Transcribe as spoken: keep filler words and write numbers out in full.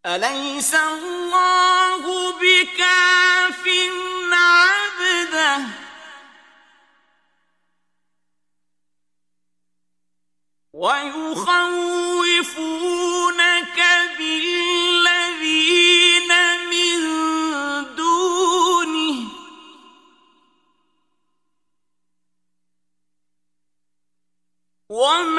أليس الله بكاف عبده ويخوفونك بالذين من دونه وما